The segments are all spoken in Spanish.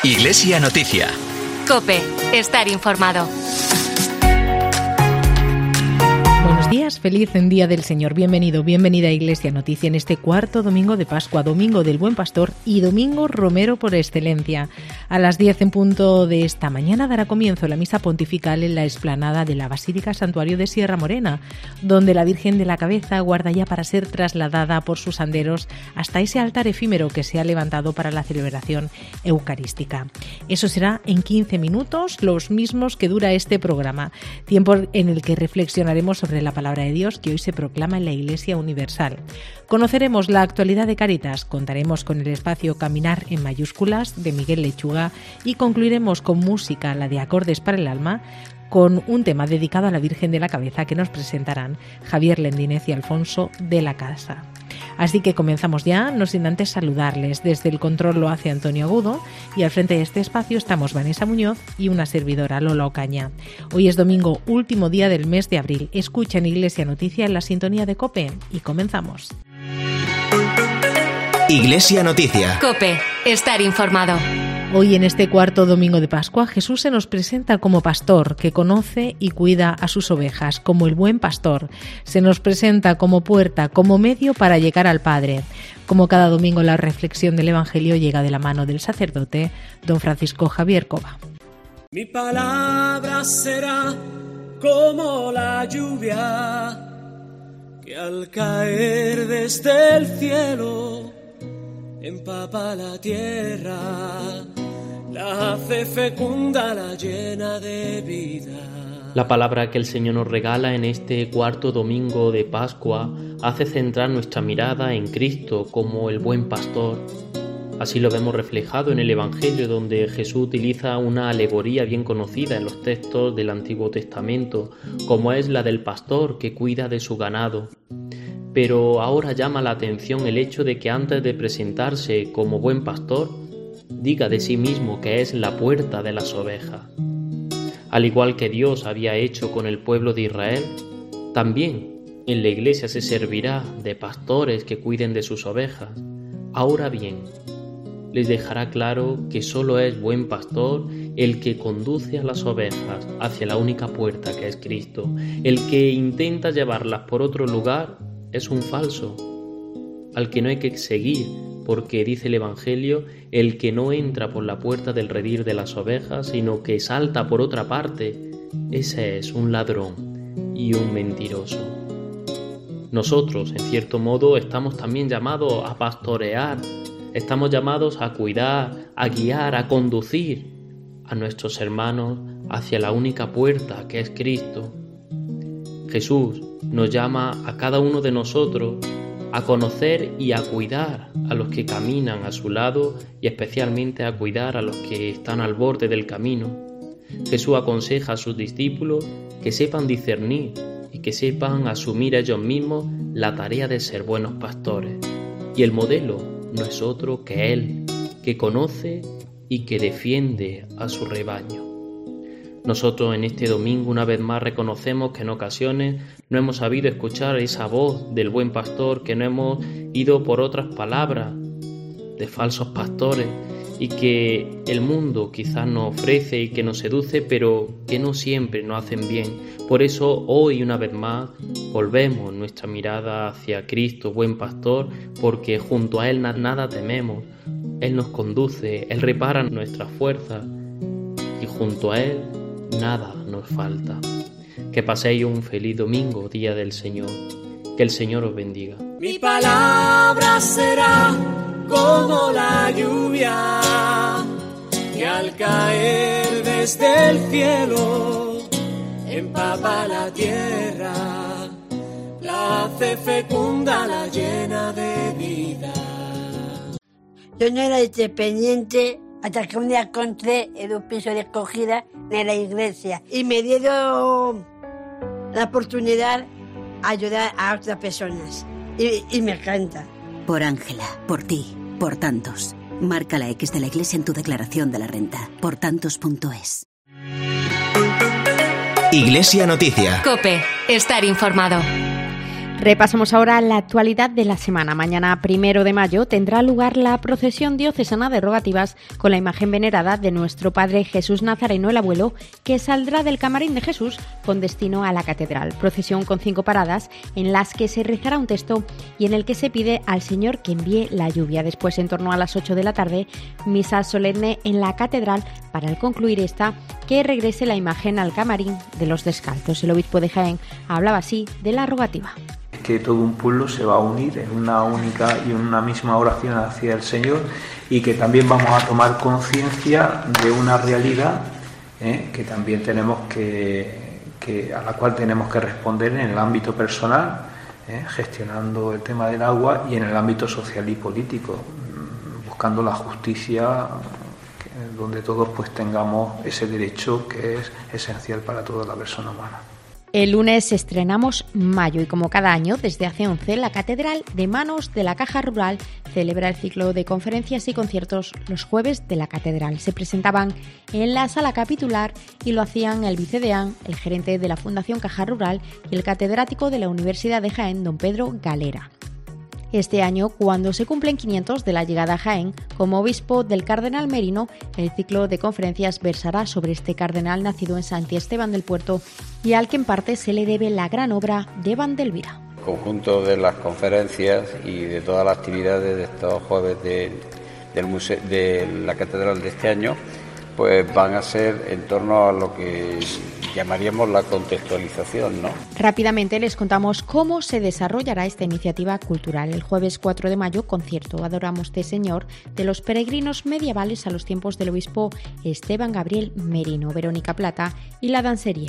Iglesia Noticia. COPE. Estar informado. Buenos días, feliz Día del Señor. Bienvenido, bienvenida a Iglesia Noticia en este cuarto domingo de Pascua, domingo del Buen Pastor y domingo romero por excelencia. A las 10 en punto de esta mañana dará comienzo la misa pontifical en la explanada de la Basílica Santuario de Sierra Morena, donde la Virgen de la Cabeza aguarda ya para ser trasladada por sus anderos hasta ese altar efímero que se ha levantado para la celebración eucarística. Eso será en 15 minutos, los mismos que dura este programa, tiempo en el que reflexionaremos sobre la palabra de Dios que hoy se proclama en la Iglesia Universal. Conoceremos la actualidad de Cáritas, contaremos con el espacio Caminar en mayúsculas de Miguel Lechuga y concluiremos con música, la de Acordes para el Alma, con un tema dedicado a la Virgen de la Cabeza que nos presentarán Javier Lendínez y Alfonso de la Casa. Así que comenzamos ya, no sin antes saludarles. Desde el control lo hace Antonio Agudo y al frente de este espacio estamos Vanessa Muñoz y una servidora, Lola Ocaña. Hoy es domingo, último día del mes de abril. Escucha en Iglesia Noticia en la sintonía de COPE y comenzamos. Iglesia Noticia. COPE. Estar informado. Hoy en este cuarto domingo de Pascua, Jesús se nos presenta como pastor que conoce y cuida a sus ovejas, como el buen pastor. Se nos presenta como puerta, como medio para llegar al Padre. Como cada domingo, la reflexión del Evangelio llega de la mano del sacerdote, don Francisco Javier Cova. Mi palabra será como la lluvia que al caer desde el cielo empapa la tierra, la hace fecunda, la llena de vida. La palabra que el Señor nos regala en este cuarto domingo de Pascua hace centrar nuestra mirada en Cristo como el buen pastor. Así lo vemos reflejado en el Evangelio, donde Jesús utiliza una alegoría bien conocida en los textos del Antiguo Testamento, como es la del pastor que cuida de su ganado. Pero ahora llama la atención el hecho de que antes de presentarse como buen pastor, diga de sí mismo que es la puerta de las ovejas. Al igual que Dios había hecho con el pueblo de Israel, también en la Iglesia se servirá de pastores que cuiden de sus ovejas. Ahora bien, les dejará claro que solo es buen pastor el que conduce a las ovejas hacia la única puerta que es Cristo. El que intenta llevarlas por otro lugar es un falso, al que no hay que seguir, porque dice el Evangelio, el que no entra por la puerta del redil de las ovejas, sino que salta por otra parte, ese es un ladrón y un mentiroso. Nosotros, en cierto modo, estamos también llamados a pastorear, estamos llamados a cuidar, a guiar, a conducir a nuestros hermanos hacia la única puerta que es Cristo. Jesús nos llama a cada uno de nosotros a conocer y a cuidar a los que caminan a su lado y especialmente a cuidar a los que están al borde del camino. Jesús aconseja a sus discípulos que sepan discernir y que sepan asumir ellos mismos la tarea de ser buenos pastores. Y el modelo no es otro que Él, que conoce y que defiende a su rebaño. Nosotros en este domingo una vez más reconocemos que en ocasiones no hemos sabido escuchar esa voz del buen pastor, que no hemos ido por otras palabras de falsos pastores y que el mundo quizás nos ofrece y que nos seduce, pero que no siempre nos hacen bien. Por eso hoy una vez más volvemos nuestra mirada hacia Cristo, buen pastor, porque junto a Él nada tememos. Él nos conduce, Él repara nuestras fuerzas y junto a Él nada nos falta. Que paséis un feliz domingo, día del Señor. Que el Señor os bendiga. Mi palabra será como la lluvia que al caer desde el cielo empapa la tierra, la hace fecunda, la llena de vida. Yo no era independiente hasta que un día encontré en un piso de acogida de la iglesia y me dieron la oportunidad de ayudar a otras personas y me encanta. Por Ángela, por ti, por tantos. Marca la X de la Iglesia en tu declaración de la renta. Portantos.es. Iglesia Noticia. COPE. Estar informado. Repasamos ahora la actualidad de la semana. Mañana, 1 de mayo, tendrá lugar la procesión diocesana de rogativas con la imagen venerada de nuestro Padre Jesús Nazareno, el Abuelo, que saldrá del Camarín de Jesús con destino a la catedral. Procesión con 5 paradas en las que se rezará un texto y en el que se pide al Señor que envíe la lluvia. Después, en torno a las 8 de la tarde, misa solemne en la catedral para, al concluir esta, que regrese la imagen al Camarín de los Descalzos. El obispo de Jaén hablaba así de la rogativa. Que todo un pueblo se va a unir en una única y una misma oración hacia el Señor, y que también vamos a tomar conciencia de una realidad que también tenemos a la cual tenemos que responder en el ámbito personal, gestionando el tema del agua, y en el ámbito social y político, buscando la justicia, donde todos pues tengamos ese derecho que es esencial para toda la persona humana. El lunes estrenamos Mayo y, como cada año, desde hace 11, la Catedral de Manos de la Caja Rural celebra el ciclo de conferencias y conciertos los jueves de la Catedral. Se presentaban en la sala capitular y lo hacían el vicedeán, el gerente de la Fundación Caja Rural y el catedrático de la Universidad de Jaén, don Pedro Galera. Este año, cuando se cumplen 500 de la llegada a Jaén, como obispo del cardenal Merino, el ciclo de conferencias versará sobre este cardenal nacido en Santi Esteban del Puerto y al que en parte se le debe la gran obra de Vandelvira. El conjunto de las conferencias y de todas las actividades de estos jueves del museo, de la catedral de este año, pues van a ser en torno a lo que llamaríamos la contextualización, ¿no? Rápidamente les contamos cómo se desarrollará esta iniciativa cultural. El jueves 4 de mayo, concierto Adoramoste Señor de los peregrinos medievales a los tiempos del obispo Esteban Gabriel Merino, Verónica Plata y la danserie.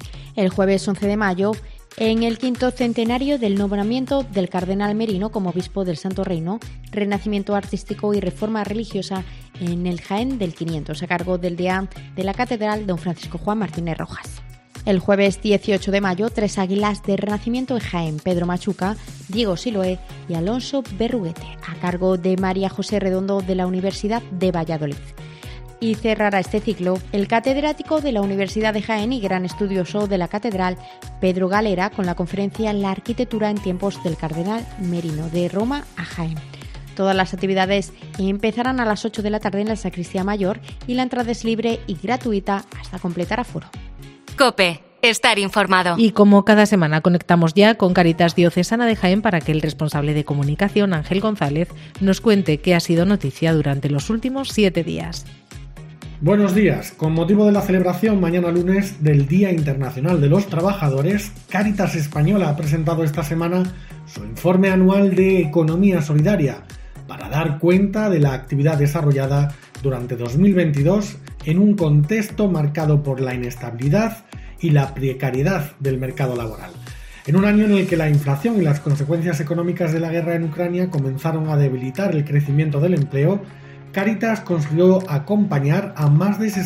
El jueves 11 de mayo, en el 5º centenario del nombramiento del cardenal Merino como obispo del Santo Reino, renacimiento artístico y reforma religiosa en el Jaén del 500, a cargo del deán de la catedral, don Francisco Juan Martínez Rojas. El jueves 18 de mayo, 3 águilas de renacimiento en Jaén: Pedro Machuca, Diego Siloé y Alonso Berruguete, a cargo de María José Redondo de la Universidad de Valladolid. Y cerrará este ciclo el catedrático de la Universidad de Jaén y gran estudioso de la catedral, Pedro Galera, con la conferencia La arquitectura en tiempos del cardenal Merino, de Roma a Jaén. Todas las actividades empezarán a las 8 de la tarde en la Sacristía Mayor y la entrada es libre y gratuita hasta completar aforo. COPE. Estar informado. Y como cada semana conectamos ya con Cáritas Diocesana de Jaén para que el responsable de comunicación, Ángel González, nos cuente qué ha sido noticia durante los últimos 7 días. Buenos días. Con motivo de la celebración mañana lunes del Día Internacional de los Trabajadores, Cáritas Española ha presentado esta semana su informe anual de Economía Solidaria para dar cuenta de la actividad desarrollada durante 2022 en un contexto marcado por la inestabilidad y la precariedad del mercado laboral. En un año en el que la inflación y las consecuencias económicas de la guerra en Ucrania comenzaron a debilitar el crecimiento del empleo, Cáritas consiguió acompañar a más de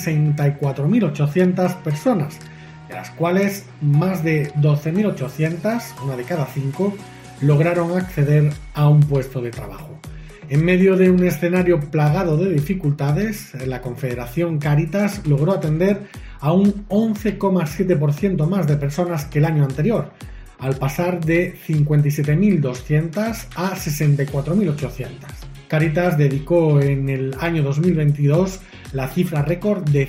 64.800 personas, de las cuales más de 12.800, una de cada 5, lograron acceder a un puesto de trabajo. En medio de un escenario plagado de dificultades, la Confederación Cáritas logró atender a un 11,7% más de personas que el año anterior, al pasar de 57.200 a 64.800. Cáritas dedicó en el año 2022 la cifra récord de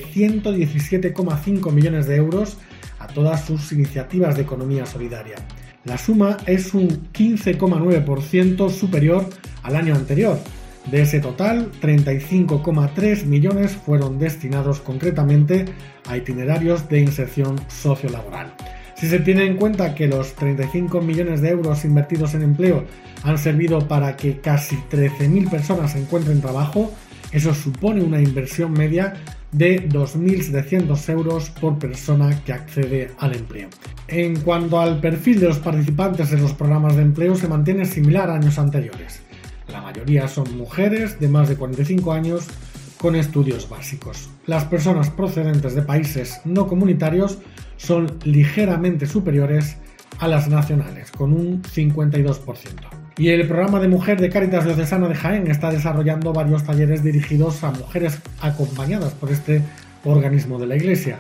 117,5 millones de euros a todas sus iniciativas de economía solidaria. La suma es un 15,9% superior al año anterior. De ese total, 35,3 millones fueron destinados concretamente a itinerarios de inserción sociolaboral. Si se tiene en cuenta que los 35 millones de euros invertidos en empleo han servido para que casi 13.000 personas encuentren trabajo, eso supone una inversión media de 2.700 euros por persona que accede al empleo. En cuanto al perfil de los participantes en los programas de empleo, se mantiene similar a años anteriores. La mayoría son mujeres de más de 45 años con estudios básicos. Las personas procedentes de países no comunitarios son ligeramente superiores a las nacionales, con un 52%. Y el programa de mujer de Cáritas Diocesana de Jaén está desarrollando varios talleres dirigidos a mujeres acompañadas por este organismo de la Iglesia.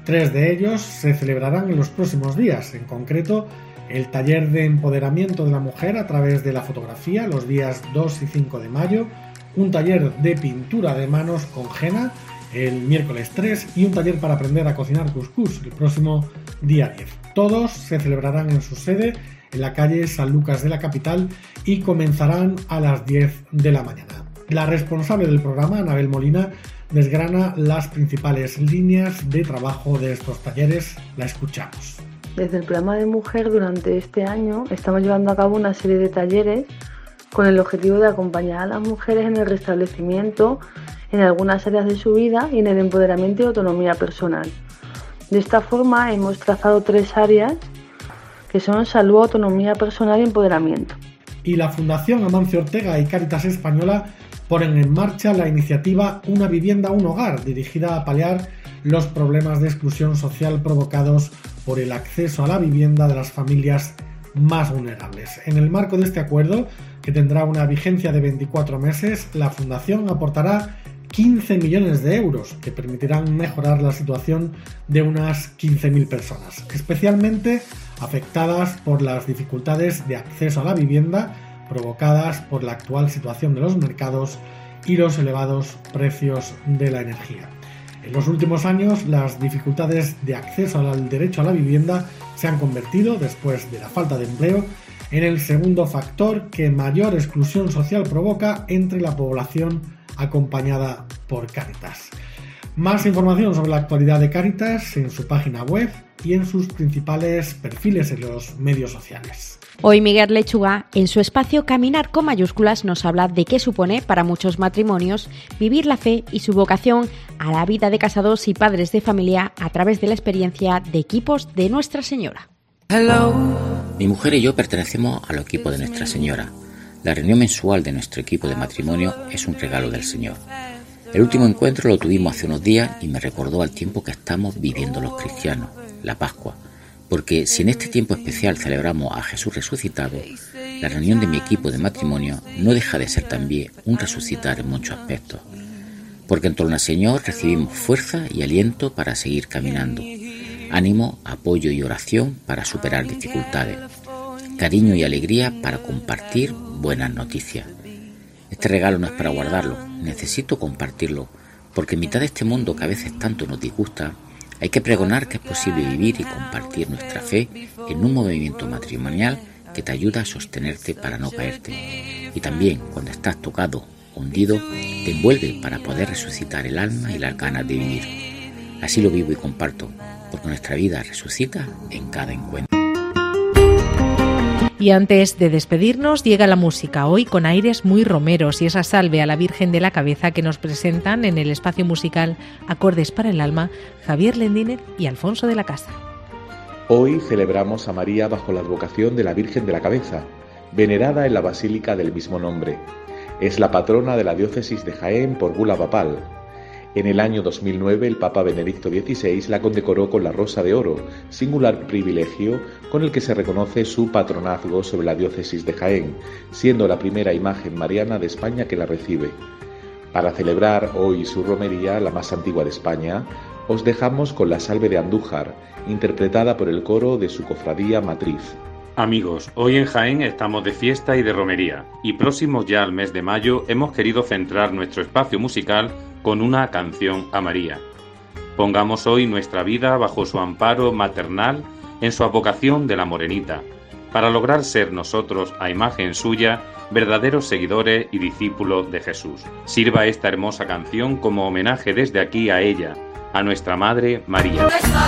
3 de ellos se celebrarán en los próximos días, en concreto el taller de empoderamiento de la mujer a través de la fotografía los días 2 y 5 de mayo, un taller de pintura de manos con henna el miércoles 3 y un taller para aprender a cocinar cuscús el próximo día 10. Todos se celebrarán en su sede en la calle San Lucas de la capital y comenzarán a las 10 de la mañana. La responsable del programa, Anabel Molina, desgrana las principales líneas de trabajo de estos talleres. La escuchamos. Desde el programa de mujer, durante este año estamos llevando a cabo una serie de talleres con el objetivo de acompañar a las mujeres en el restablecimiento en algunas áreas de su vida y en el empoderamiento y autonomía personal. De esta forma hemos trazado 3 áreas que son salud, autonomía personal y empoderamiento. Y la Fundación Amancio Ortega y Cáritas Española ponen en marcha la iniciativa Una vivienda, un hogar, dirigida a paliar los problemas de exclusión social provocados por el acceso a la vivienda de las familias más vulnerables. En el marco de este acuerdo, que tendrá una vigencia de 24 meses, la Fundación aportará 15 millones de euros que permitirán mejorar la situación de unas 15.000 personas, especialmente afectadas por las dificultades de acceso a la vivienda provocadas por la actual situación de los mercados y los elevados precios de la energía. En los últimos años, las dificultades de acceso al derecho a la vivienda se han convertido, después de la falta de empleo, en el segundo factor que mayor exclusión social provoca entre la población acompañada por Cáritas. Más información sobre la actualidad de Cáritas en su página web y en sus principales perfiles en los medios sociales. Hoy Miguel Lechuga, en su espacio Caminar con mayúsculas, nos habla de qué supone para muchos matrimonios vivir la fe y su vocación a la vida de casados y padres de familia a través de la experiencia de equipos de Nuestra Señora. Hello. Mi mujer y yo pertenecemos al equipo de Nuestra Señora. La reunión mensual de nuestro equipo de matrimonio es un regalo del Señor. El último encuentro lo tuvimos hace unos días y me recordó al tiempo que estamos viviendo los cristianos, la Pascua. Porque si en este tiempo especial celebramos a Jesús resucitado, la reunión de mi equipo de matrimonio no deja de ser también un resucitar en muchos aspectos. Porque en torno al Señor recibimos fuerza y aliento para seguir caminando, ánimo, apoyo y oración para superar dificultades, cariño y alegría para compartir buenas noticias. Este regalo no es para guardarlo, necesito compartirlo, porque en mitad de este mundo que a veces tanto nos disgusta, hay que pregonar que es posible vivir y compartir nuestra fe en un movimiento matrimonial que te ayuda a sostenerte para no caerte. Y también, cuando estás tocado, hundido, te envuelve para poder resucitar el alma y las ganas de vivir. Así lo vivo y comparto, porque nuestra vida resucita en cada encuentro. Y antes de despedirnos llega la música, hoy con aires muy romeros y esa salve a la Virgen de la Cabeza que nos presentan en el espacio musical Acordes para el Alma, Javier Lendínez y Alfonso de la Casa. Hoy celebramos a María bajo la advocación de la Virgen de la Cabeza, venerada en la Basílica del mismo nombre. Es la patrona de la diócesis de Jaén por bula papal. En el año 2009 el Papa Benedicto XVI la condecoró con la Rosa de Oro, singular privilegio con el que se reconoce su patronazgo sobre la diócesis de Jaén, siendo la primera imagen mariana de España que la recibe. Para celebrar hoy su romería, la más antigua de España, os dejamos con la Salve de Andújar, interpretada por el coro de su cofradía matriz. Amigos, hoy en Jaén estamos de fiesta y de romería, y próximos ya al mes de mayo hemos querido centrar nuestro espacio musical con una canción a María. Pongamos hoy nuestra vida bajo su amparo maternal en su advocación de la Morenita, para lograr ser nosotros, a imagen suya, verdaderos seguidores y discípulos de Jesús. Sirva esta hermosa canción como homenaje desde aquí a ella, a nuestra Madre María.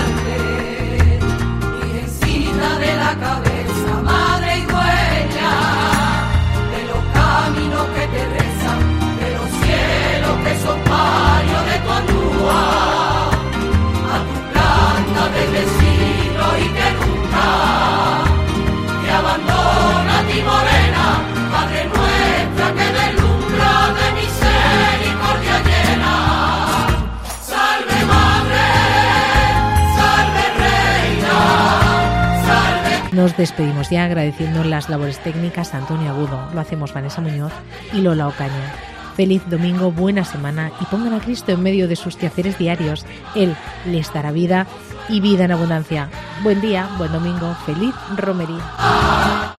De la cabeza, madre y dueña de los caminos que te rezan, de los cielos que son parios de tu alúa, a tu planta de vecino y que nunca te abandona a ti morena, Madre nuestra que deslumbra de misericordia llena. Salve madre, salve reina. Nos despedimos ya agradeciendo las labores técnicas a Antonio Agudo. Lo hacemos Vanessa Muñoz y Lola Ocaña. Feliz domingo, buena semana y pongan a Cristo en medio de sus quehaceres diarios. Él les dará vida y vida en abundancia. Buen día, buen domingo, feliz romería.